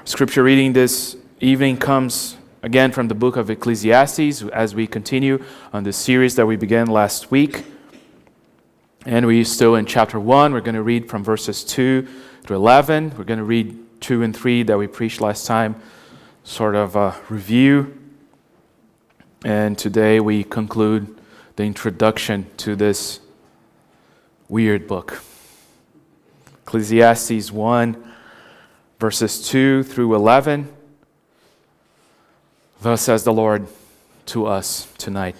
Scripture reading this evening comes again from the book of Ecclesiastes as we continue on the series that we began last week. And we're still in chapter 1. We're going to read from verses 2 to 11. We're going to read 2 and 3 that we preached last time, sort of a review. And today we conclude the introduction to this weird book. Ecclesiastes 1, verses 2 through 11. Thus says the Lord to us tonight.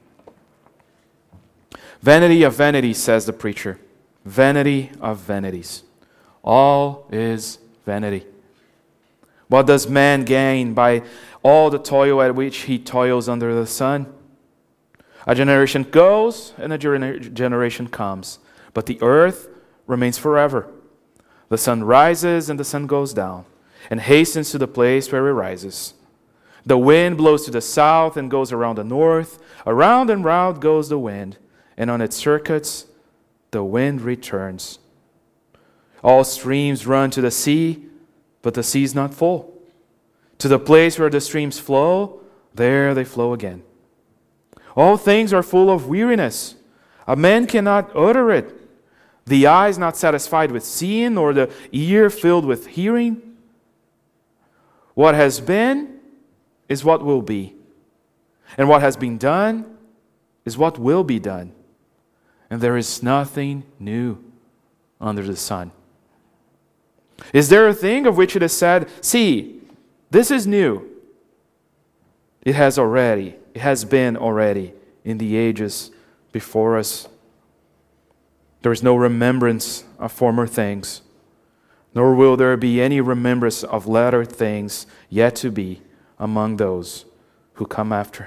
Vanity of vanities, says the preacher. Vanity of vanities. All is vanity. What does man gain by all the toil at which he toils under the sun? A generation goes and a generation comes, but the earth remains forever. The sun rises and the sun goes down, and hastens to the place where it rises. The wind blows to the south and goes around the north. Around and round goes the wind, and on its circuits the wind returns. All streams run to the sea, but the sea is not full. To the place where the streams flow, there they flow again. All things are full of weariness. A man cannot utter it. The eye is not satisfied with seeing, nor the ear filled with hearing. What has been is what will be, and what has been done is what will be done. And there is nothing new under the sun. Is there a thing of which it is said, "See, this is new"? It has been already in the ages before us. There is no remembrance of former things, nor will there be any remembrance of latter things yet to be among those who come after.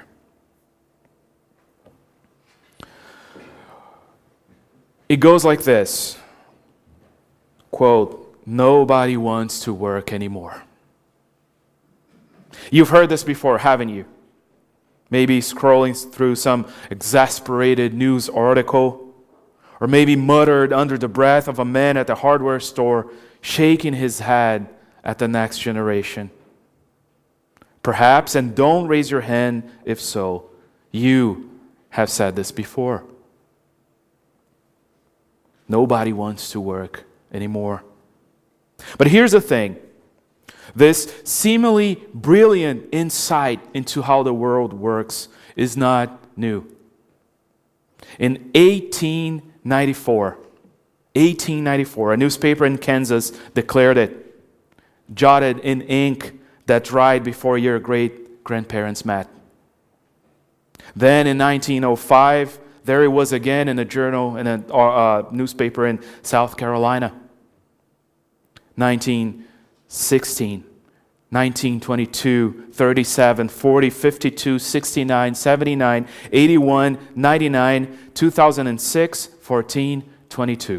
It goes like this, quote, "Nobody wants to work anymore." You've heard this before, haven't you? Maybe scrolling through some exasperated news article, or maybe muttered under the breath of a man at the hardware store, shaking his head at the next generation. Perhaps, and don't raise your hand if so, you have said this before. Nobody wants to work anymore. But here's the thing. This seemingly brilliant insight into how the world works is not new. In 1894, a newspaper in Kansas declared it, jotted in ink that dried before your great-grandparents met. Then in 1905, there it was again in a journal, in a newspaper in South Carolina. 1916, 1922, 37, 40, 52, 69, 79, 81, 99, 2006, 14, 22.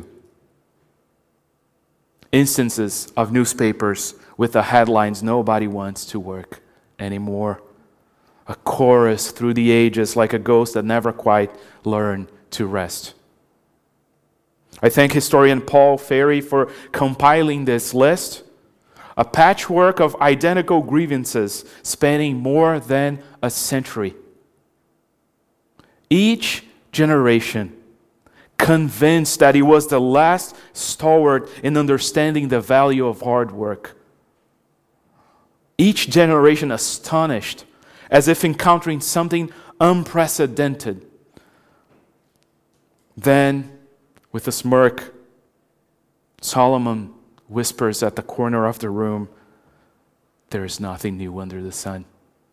Instances of newspapers with the headlines, "Nobody wants to work anymore." A chorus through the ages like a ghost that never quite learned to rest. I thank historian Paul Ferry for compiling this list, a patchwork of identical grievances spanning more than a century. Each generation convinced that he was the last stalwart in understanding the value of hard work. Each generation astonished, as if encountering something unprecedented. Then, with a smirk, Solomon whispers at the corner of the room, "There is nothing new under the sun."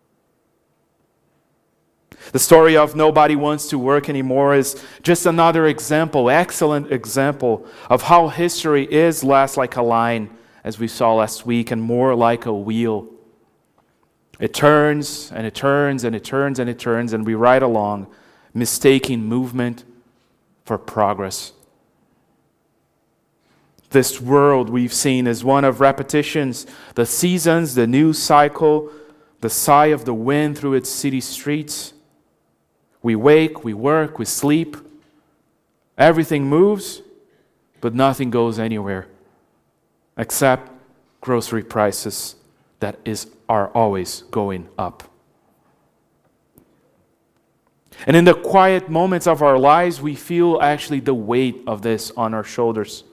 The story of "Nobody Wants to Work Anymore" is just another example, excellent example, of how history is less like a line, as we saw last week, and more like a wheel. It turns, and it turns, and it turns, and it turns, and we ride along, mistaking movement for progress. This world we've seen is one of repetitions, the seasons, the news cycle, the sigh of the wind through its city streets. We wake, we work, we sleep. Everything moves, but nothing goes anywhere except grocery prices are always going up. And in the quiet moments of our lives, we feel actually the weight of this on our shoulders.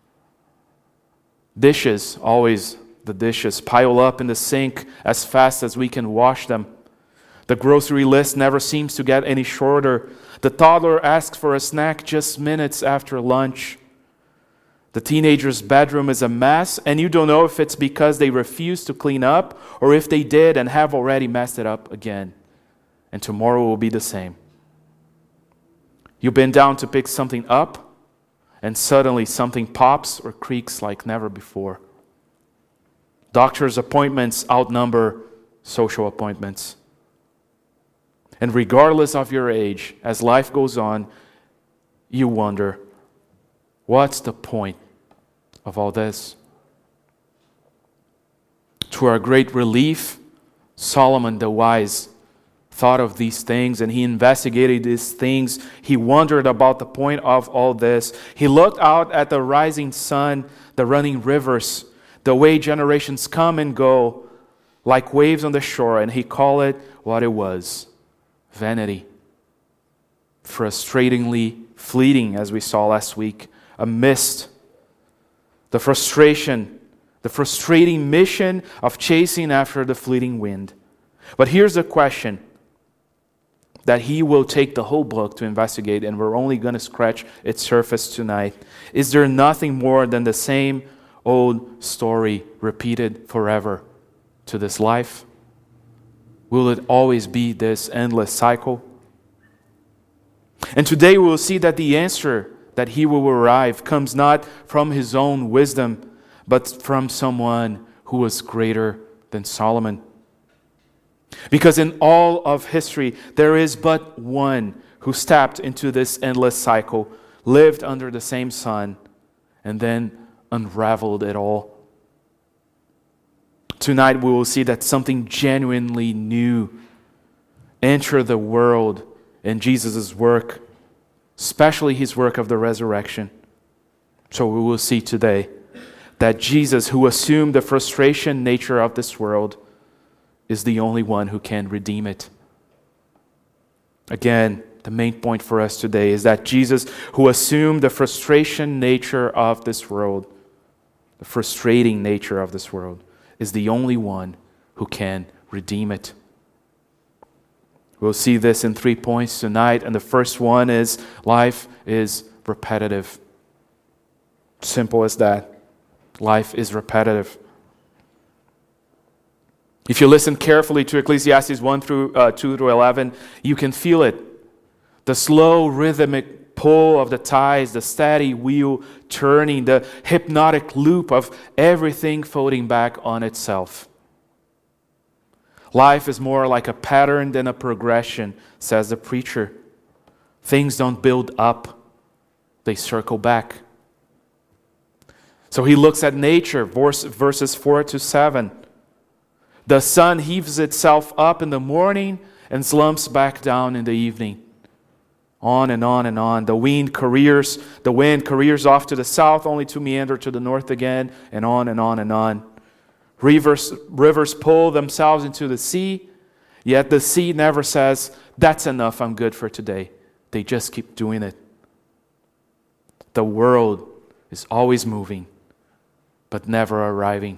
The dishes pile up in the sink as fast as we can wash them. The grocery list never seems to get any shorter. The toddler asks for a snack just minutes after lunch. The teenager's bedroom is a mess, and you don't know if it's because they refuse to clean up or if they did and have already messed it up again. And tomorrow will be the same. You bend down to pick something up, and suddenly something pops or creaks like never before. Doctor's appointments outnumber social appointments. And regardless of your age, as life goes on, you wonder, what's the point of all this? To our great relief, Solomon the wise thought of these things and he investigated these things. He wondered about the point of all this. He looked out at the rising sun, the running rivers, the way generations come and go like waves on the shore, and he called it what it was: vanity. Frustratingly fleeting, as we saw last week, a mist. The frustrating mission of chasing after the fleeting wind. But here's the question that he will take the whole book to investigate, and we're only going to scratch its surface tonight. Is there nothing more than the same old story repeated forever to this life? Will it always be this endless cycle? And today we will see that the answer that he will arrive comes not from his own wisdom, but from someone who was greater than Solomon. Because in all of history, there is but one who stepped into this endless cycle, lived under the same sun, and then unraveled it all. Tonight we will see that something genuinely new entered the world in Jesus' work, especially his work of the resurrection. So we will see today that Jesus, who assumed the frustration nature of this world, is the only one who can redeem it. Again, the main point for us today is that Jesus, who assumed the frustration nature of this world, the frustrating nature of this world, is the only one who can redeem it. We'll see this in 3 points tonight, and the first one is life is repetitive. Simple as that. Life is repetitive. If you listen carefully to Ecclesiastes 2 through 11, you can feel it. The slow rhythmic pull of the tides, the steady wheel turning, the hypnotic loop of everything folding back on itself. Life is more like a pattern than a progression, says the preacher. Things don't build up, they circle back. So he looks at nature, verses 4 to 7. The sun heaves itself up in the morning and slumps back down in the evening. On and on and on. The wind careers off to the south, only to meander to the north again, and on and on and on. Rivers pull themselves into the sea, yet the sea never says, "That's enough, I'm good for today." They just keep doing it. The world is always moving, but never arriving.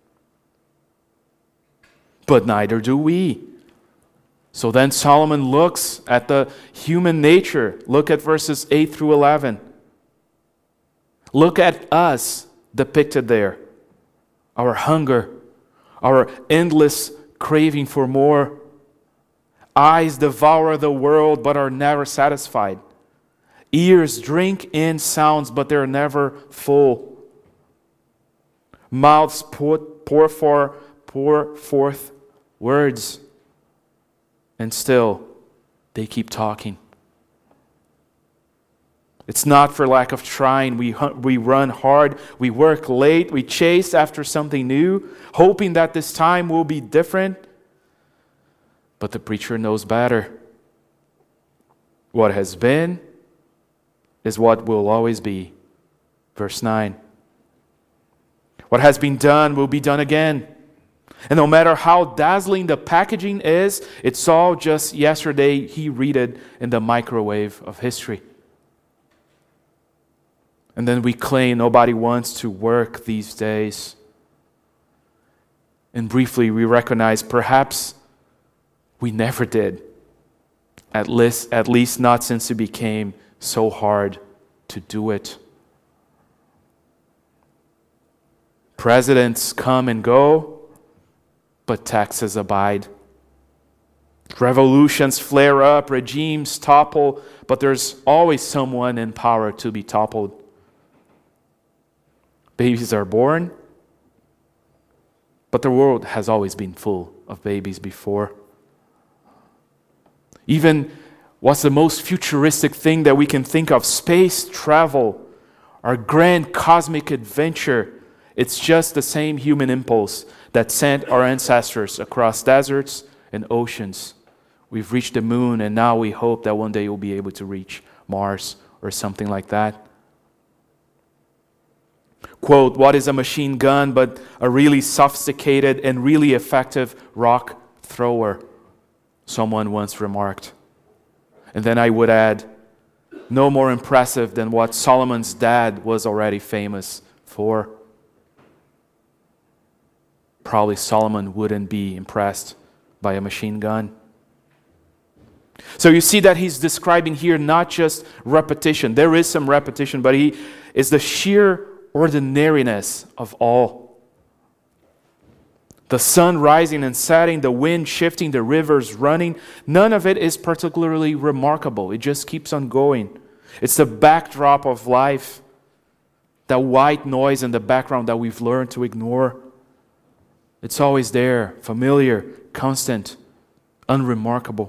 But neither do we. So then Solomon looks at the human nature. Look at verses 8 through 11. Look at us depicted there. Our hunger, our endless craving for more. Eyes devour the world but are never satisfied. Ears drink in sounds but they're never full. Mouths pour forth words, and still they keep talking. It's not for lack of trying. We run hard, we work late, we chase after something new, hoping that this time will be different. But the preacher knows better. What has been is what will always be. Verse 9. What has been done will be done again. And no matter how dazzling the packaging is, it's all just yesterday he read it in the microwave of history. And then we claim nobody wants to work these days. And briefly we recognize perhaps we never did. At least not since it became so hard to do it. Presidents come and go, but taxes abide. Revolutions flare up, regimes topple, but there's always someone in power to be toppled. Babies are born, but the world has always been full of babies before. Even what's the most futuristic thing that we can think of? Space travel, our grand cosmic adventure. It's just the same human impulse that sent our ancestors across deserts and oceans. We've reached the moon, and now we hope that one day we'll be able to reach Mars or something like that. Quote, what is a machine gun but a really sophisticated and really effective rock thrower? Someone once remarked. And then I would add, no more impressive than what Solomon's dad was already famous for. Probably Solomon wouldn't be impressed by a machine gun. So you see that he's describing here not just repetition. There is some repetition, but he is the sheer ordinariness of all. The sun rising and setting, the wind shifting, the rivers running, none of it is particularly remarkable. It just keeps on going. It's the backdrop of life, that white noise in the background that we've learned to ignore. It's always there, familiar, constant, unremarkable.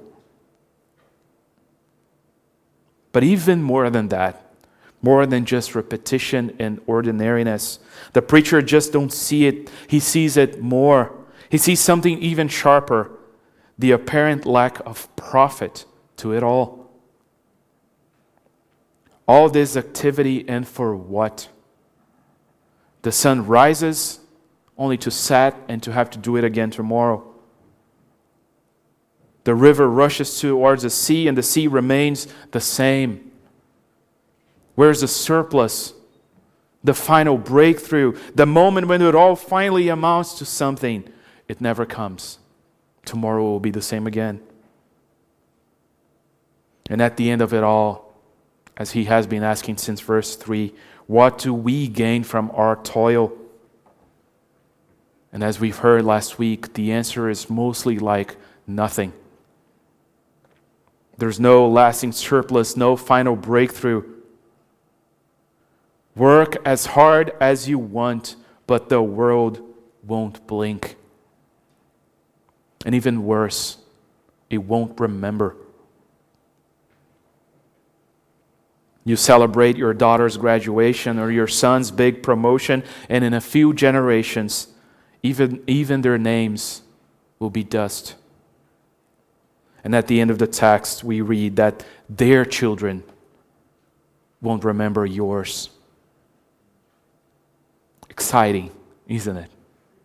But even more than that, more than just repetition and ordinariness, the preacher just don't see it. He sees it more. He sees something even sharper, the apparent lack of profit to it all. All this activity, and for what? The sun rises only to set and to have to do it again tomorrow. The river rushes towards the sea, and the sea remains the same. Where's the surplus? The final breakthrough, the moment when it all finally amounts to something? It never comes. Tomorrow will be the same again. And at the end of it all, as he has been asking since verse 3, what do we gain from our toil? And as we've heard last week, the answer is mostly like nothing. There's no lasting surplus, no final breakthrough. Work as hard as you want, but the world won't blink. And even worse, it won't remember. You celebrate your daughter's graduation or your son's big promotion, and in a few generations, even their names will be dust. And at the end of the text, we read that their children won't remember yours. Exciting, isn't it?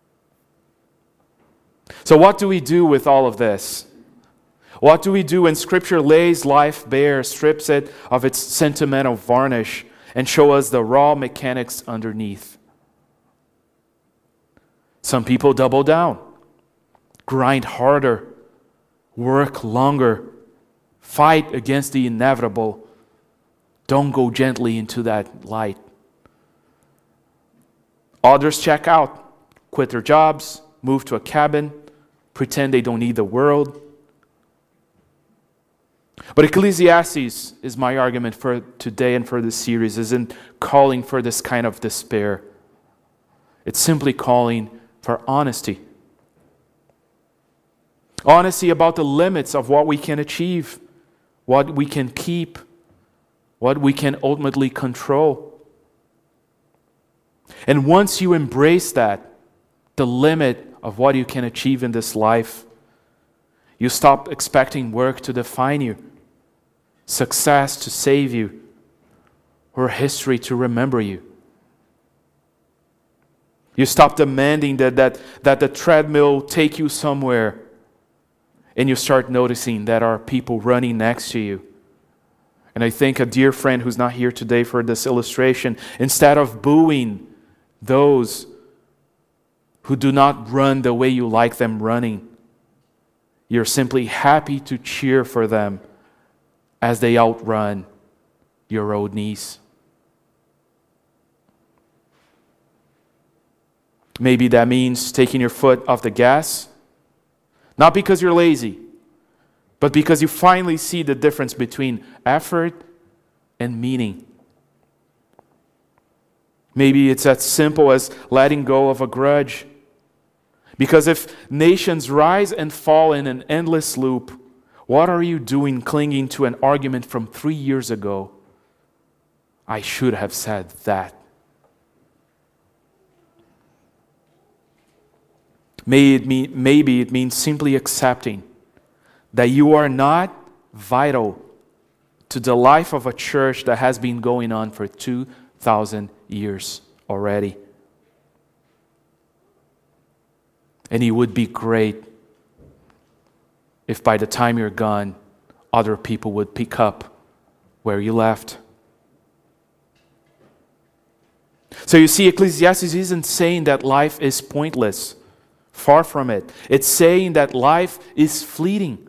So what do we do with all of this? What do we do when Scripture lays life bare, strips it of its sentimental varnish, and shows us the raw mechanics underneath? Some people double down, grind harder, work longer, fight against the inevitable. Don't go gently into that light. Others check out, quit their jobs, move to a cabin, pretend they don't need the world. But Ecclesiastes is my argument for today and for this series, isn't calling for this kind of despair. It's simply calling for honesty. Honesty about the limits of what we can achieve, what we can keep, what we can ultimately control. And once you embrace that, the limit of what you can achieve in this life, you stop expecting work to define you, success to save you, or history to remember you. You stop demanding that the treadmill take you somewhere. And you start noticing that there are people running next to you. And I think a dear friend who's not here today for this illustration, instead of booing those who do not run the way you like them running, you're simply happy to cheer for them as they outrun your old knees. Maybe that means taking your foot off the gas, not because you're lazy, but because you finally see the difference between effort and meaning. Maybe it's as simple as letting go of a grudge. Because if nations rise and fall in an endless loop, what are you doing clinging to an argument from 3 years ago? I should have said that. Maybe it means simply accepting that you are not vital to the life of a church that has been going on for 2,000 years already. And it would be great if by the time you're gone, other people would pick up where you left. So you see, Ecclesiastes isn't saying that life is pointless. Far from it. It's saying that life is fleeting.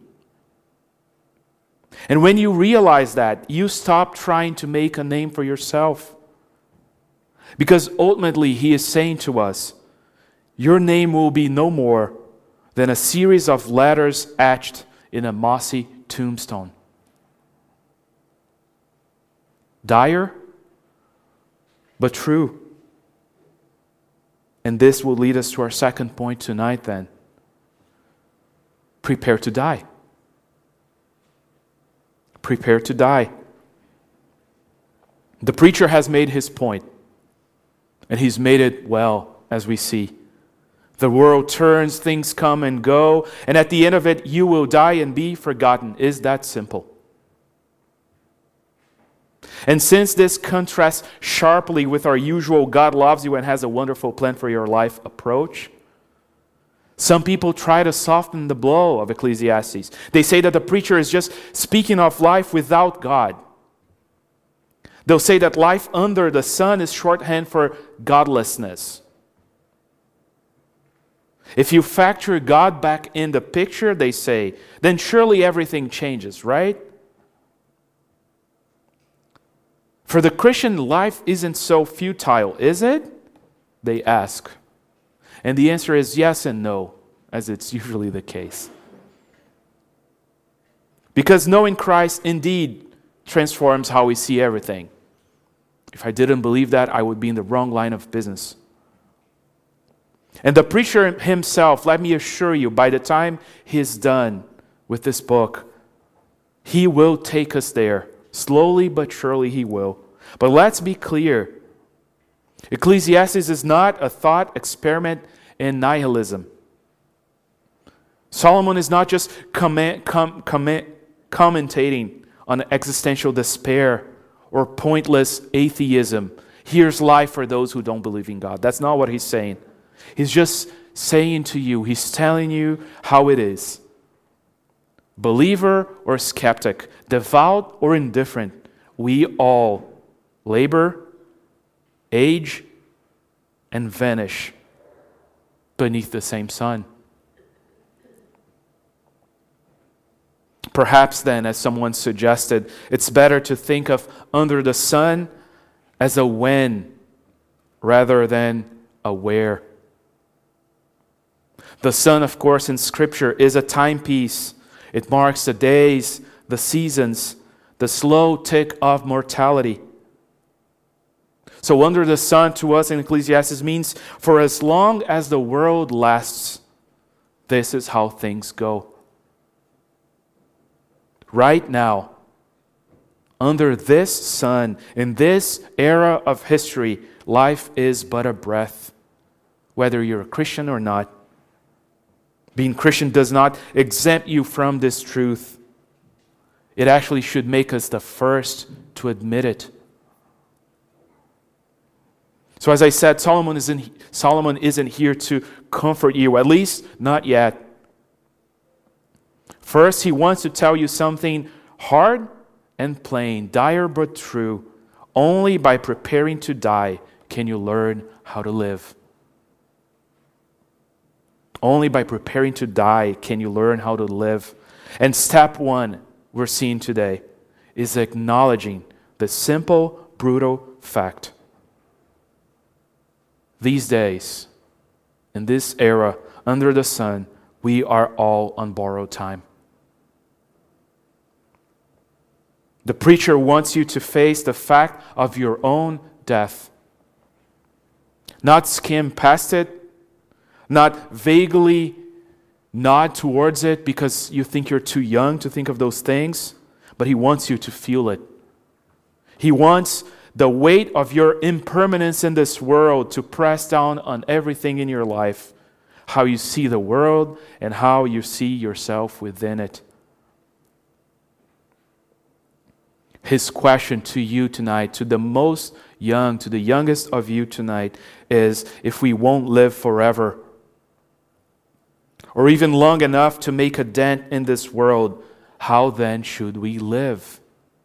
And when you realize that, you stop trying to make a name for yourself. Because ultimately, he is saying to us, your name will be no more than a series of letters etched in a mossy tombstone. Dire, but true. And this will lead us to our second point tonight then. Prepare to die. Prepare to die. The preacher has made his point, and he's made it well, as we see. The world turns, things come and go, and at the end of it, you will die and be forgotten. Is that simple? And since this contrasts sharply with our usual God loves you and has a wonderful plan for your life approach, some people try to soften the blow of Ecclesiastes. They say that the preacher is just speaking of life without God. They'll say that life under the sun is shorthand for godlessness. If you factor God back in the picture, they say, then surely everything changes, right? For the Christian, life isn't so futile, is it? They ask. And the answer is yes and no, as it's usually the case. Because knowing Christ indeed transforms how we see everything. If I didn't believe that, I would be in the wrong line of business. And the preacher himself, let me assure you, by the time he's done with this book, he will take us there. Slowly but surely he will. But let's be clear. Ecclesiastes is not a thought experiment in nihilism. Solomon is not just commentating on existential despair or pointless atheism. Here's life for those who don't believe in God. That's not what he's saying. He's just saying to you, he's telling you how it is. Believer or skeptic, devout or indifferent, we all labor, age, and vanish beneath the same sun. Perhaps then, as someone suggested, it's better to think of under the sun as a when rather than a where. The sun, of course, in Scripture is a timepiece. It marks the days, the seasons, the slow tick of mortality. So under the sun to us in Ecclesiastes means for as long as the world lasts, this is how things go. Right now, under this sun, in this era of history, life is but a breath, whether you're a Christian or not. Being Christian does not exempt you from this truth. It actually should make us the first to admit it. So as I said, Solomon isn't here to comfort you, at least not yet. First, he wants to tell you something hard and plain, dire but true. Only by preparing to die can you learn how to live. Only by preparing to die can you learn how to live. And step one we're seeing today is acknowledging the simple, brutal fact. These days, in this era, under the sun, we are all on borrowed time. The preacher wants you to face the fact of your own death. Not skim past it, not vaguely nod towards it because you think you're too young to think of those things, but he wants you to feel it. He wants the weight of your impermanence in this world to press down on everything in your life, how you see the world and how you see yourself within it. His question to you tonight, to the most young, to the youngest of you tonight, is if we won't live forever, or even long enough to make a dent in this world, how then should we live?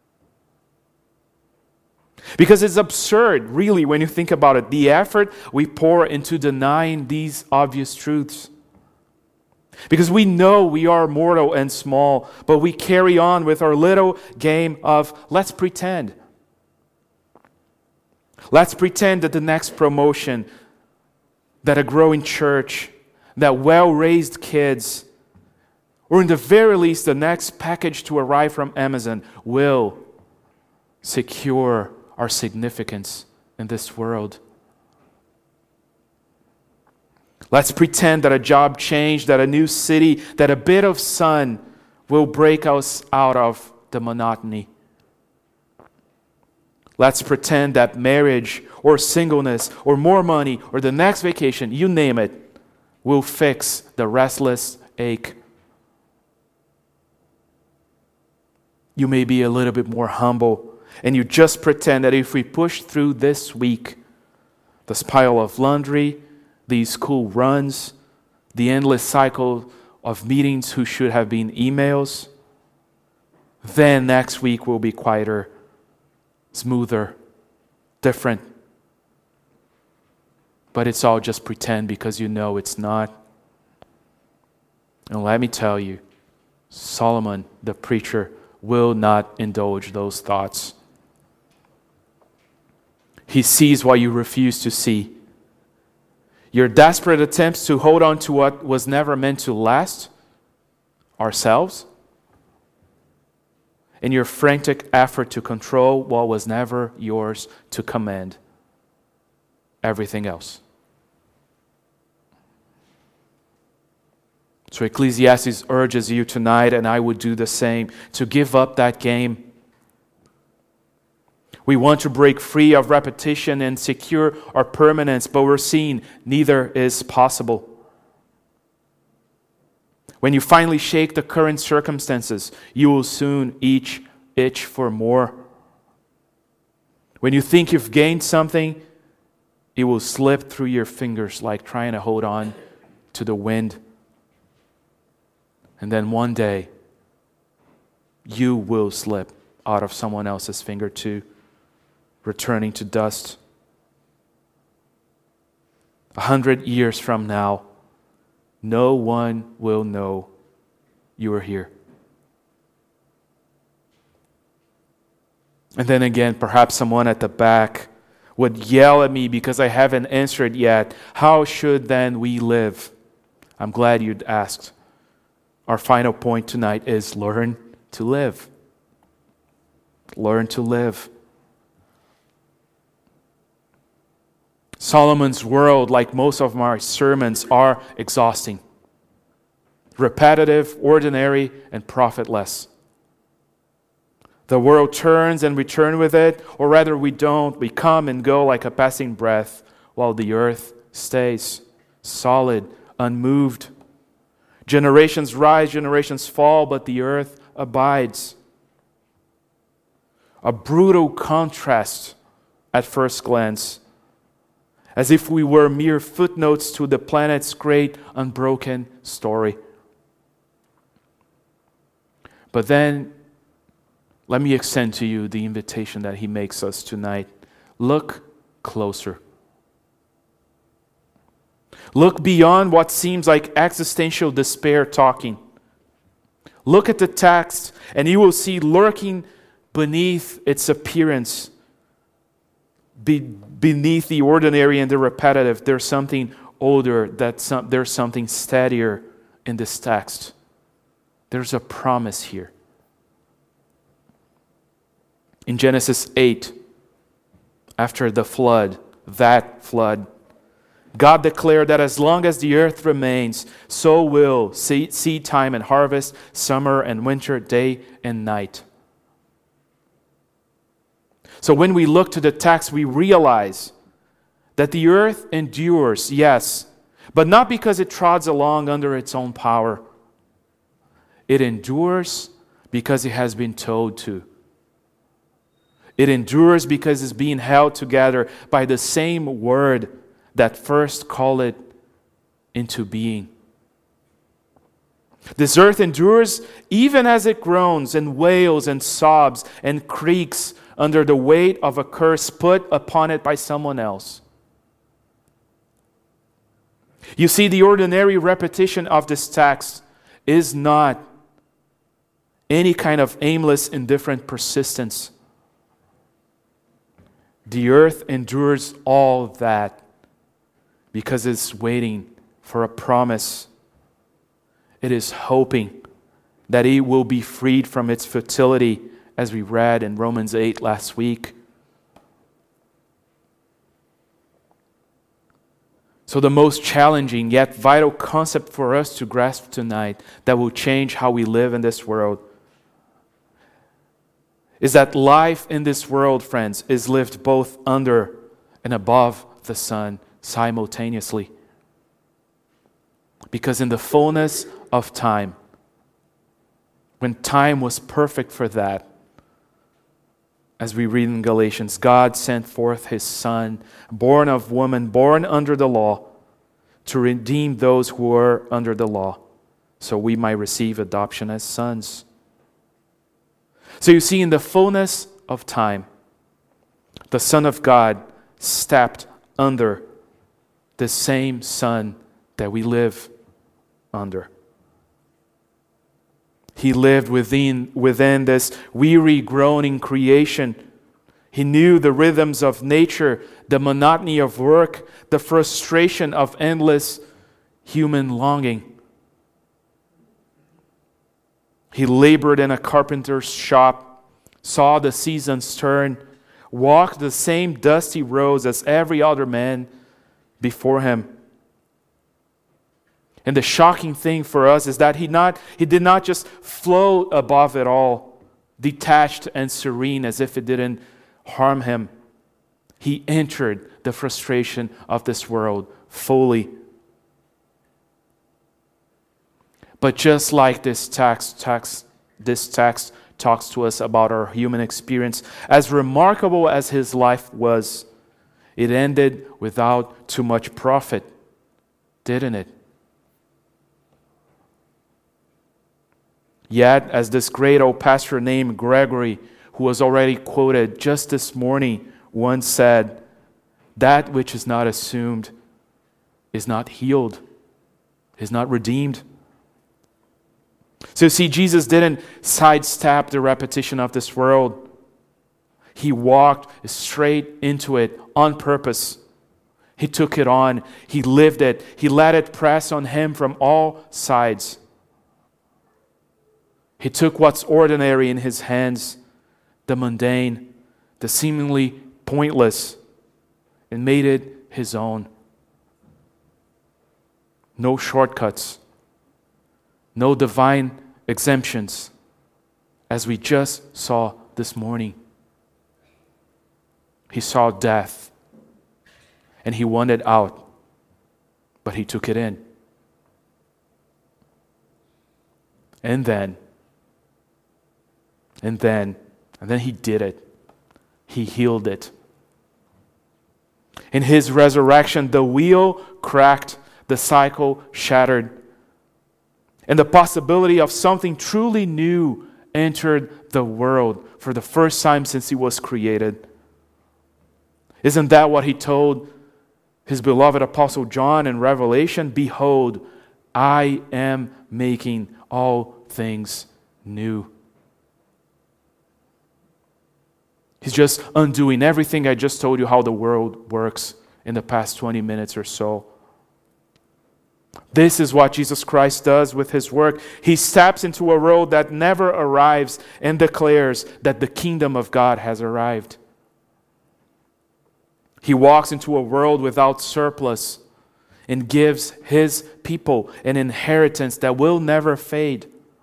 Because it's absurd, really, when you think about it, the effort we pour into denying these obvious truths. Because we know we are mortal and small, but we carry on with our little game of let's pretend. Let's pretend that the next promotion, that a growing church, that well-raised kids, or in the very least the next package to arrive from Amazon will secure our significance in this world. Let's pretend that a job change, that a new city, that a bit of sun will break us out of the monotony. Let's pretend that marriage or singleness or more money or the next vacation, you name it, will fix the restless ache. You may be a little bit more humble, and you just pretend that if we push through this week, this pile of laundry, these school runs, the endless cycle of meetings who should have been emails, then next week will be quieter, smoother, different. But it's all just pretend because you know it's not. And let me tell you, Solomon, the preacher, will not indulge those thoughts. He sees what you refuse to see. Your desperate attempts to hold on to what was never meant to last, ourselves, and your frantic effort to control what was never yours to command, everything else. So Ecclesiastes urges you tonight, and I would do the same, to give up that game. We want to break free of repetition and secure our permanence, but we're seeing neither is possible. When you finally shake the current circumstances, you will soon each itch for more. When you think you've gained something, it will slip through your fingers like trying to hold on to the wind. And then one day, you will slip out of someone else's finger too, returning to dust. 100 years from now, no one will know you were here. And then again, perhaps someone at the back would yell at me because I haven't answered yet. How should then we live? I'm glad you'd asked. Our final point tonight is learn to live. Learn to live. Solomon's world, like most of my sermons, are exhausting, repetitive, ordinary, and profitless. The world turns and we turn with it, or rather we don't. We come and go like a passing breath, while the earth stays solid, unmoved. Generations rise, generations fall, but the earth abides. A brutal contrast at first glance. as if we were mere footnotes to the planet's great unbroken story. But then, let me extend to you the invitation that he makes us tonight. Look closer. Look beyond what seems like existential despair talking. Look at the text, and you will see lurking beneath its appearance, beneath the ordinary and the repetitive, there's something older, there's something steadier in this text. There's a promise here. In Genesis 8, after the flood, that flood, God declared that as long as the earth remains, so will seed time and harvest, summer and winter, day and night. So when we look to the text, we realize that the earth endures, yes, but not because it trods along under its own power. It endures because it has been told to. It endures because it's being held together by the same word that first called it into being. This earth endures even as it groans and wails and sobs and creaks under the weight of a curse put upon it by someone else. You see, the ordinary repetition of this text is not any kind of aimless, indifferent persistence. The earth endures all that because it's waiting for a promise. It is hoping that it will be freed from its futility, as we read in Romans 8 last week. So the most challenging yet vital concept for us to grasp tonight that will change how we live in this world is that life in this world, friends, is lived both under and above the sun simultaneously. Because in the fullness of time, when time was perfect for that, as we read in Galatians, God sent forth His Son, born of woman, born under the law, to redeem those who were under the law, so we might receive adoption as sons. So you see, in the fullness of time, the Son of God stepped under the same sun that we live under. He lived within this weary, groaning creation. He knew the rhythms of nature, the monotony of work, the frustration of endless human longing. He labored in a carpenter's shop, saw the seasons turn, walked the same dusty roads as every other man before him. And the shocking thing for us is that he did not just float above it all, detached and serene as if it didn't harm him. He entered the frustration of this world fully. But just like this text talks to us about our human experience, as remarkable as his life was, it ended without too much profit, didn't it? Yet, as this great old pastor named Gregory, who was already quoted just this morning, once said, that which is not assumed is not healed, is not redeemed. So see, Jesus didn't sidestep the repetition of this world. He walked straight into it on purpose. He took it on. He lived it. He let it press on him from all sides. He took what's ordinary in his hands, the mundane, the seemingly pointless, and made it his own. No shortcuts, no divine exemptions, as we just saw this morning. He saw death, and he wanted out, but he took it in. And then he did it. He healed it. In His resurrection, the wheel cracked, the cycle shattered, and the possibility of something truly new entered the world for the first time since He was created. Isn't that what He told His beloved Apostle John in Revelation? Behold, I am making all things new. He's just undoing everything I just told you how the world works in the past 20 minutes or so. This is what Jesus Christ does with His work. He steps into a world that never arrives and declares that the kingdom of God has arrived. He walks into a world without surplus and gives His people an inheritance that will never fade.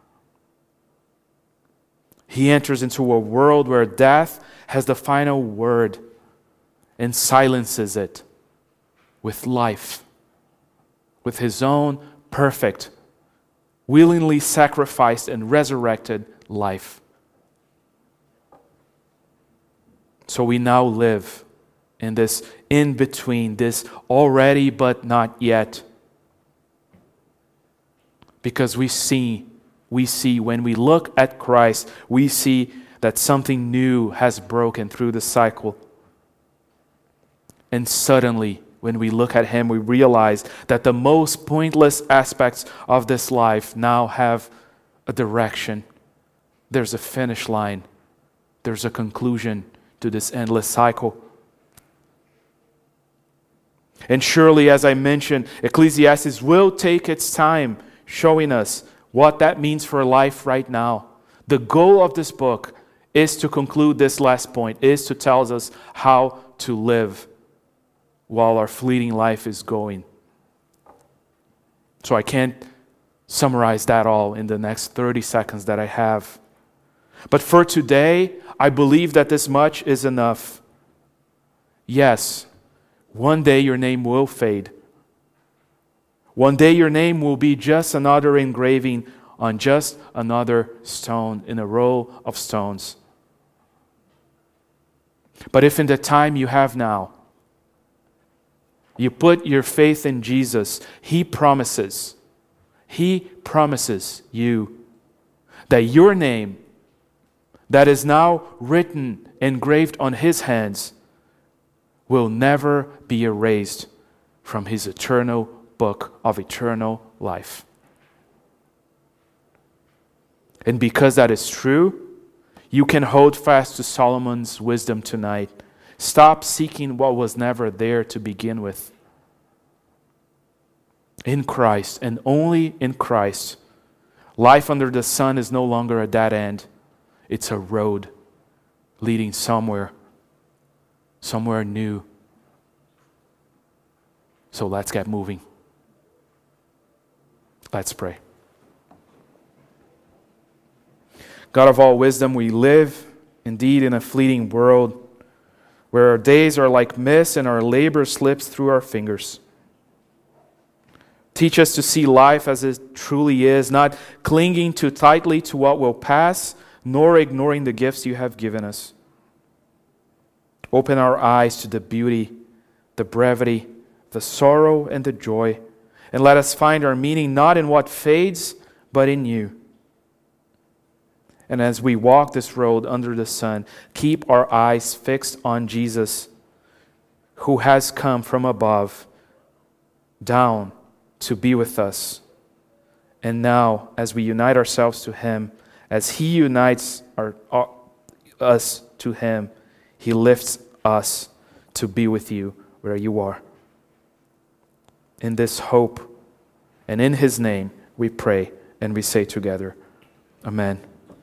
He enters into a world where death has the final word and silences it with life, with His own perfect, willingly sacrificed and resurrected life. So we now live in this in-between, this already but not yet. Because we see when we look at Christ, we see that something new has broken through the cycle. And suddenly, when we look at Him, we realize that the most pointless aspects of this life now have a direction. There's a finish line. There's a conclusion to this endless cycle. And surely, as I mentioned, Ecclesiastes will take its time showing us what that means for life right now. The goal of this book is to conclude this last point, is to tell us how to live while our fleeting life is going. So I can't summarize that all in the next 30 seconds that I have. But for today, I believe that this much is enough. Yes, one day your name will fade. One day your name will be just another engraving on just another stone in a row of stones. But if in the time you have now, you put your faith in Jesus, He promises you that your name that is now written, engraved on His hands, will never be erased from His eternal book of eternal life. And because that is true, you can hold fast to Solomon's wisdom tonight. Stop seeking what was never there to begin with. In Christ, and only in Christ, life under the sun is no longer a dead end. It's a road leading somewhere new. So let's get moving. Let's pray. God of all wisdom, we live indeed in a fleeting world where our days are like mist and our labor slips through our fingers. Teach us to see life as it truly is, not clinging too tightly to what will pass, nor ignoring the gifts you have given us. Open our eyes to the beauty, the brevity, the sorrow, and the joy, and let us find our meaning not in what fades, but in you. And as we walk this road under the sun, keep our eyes fixed on Jesus, who has come from above, down to be with us. And now, as we unite ourselves to Him, as He unites us to Him, He lifts us to be with you where you are. In this hope and in His name we pray and we say together, Amen.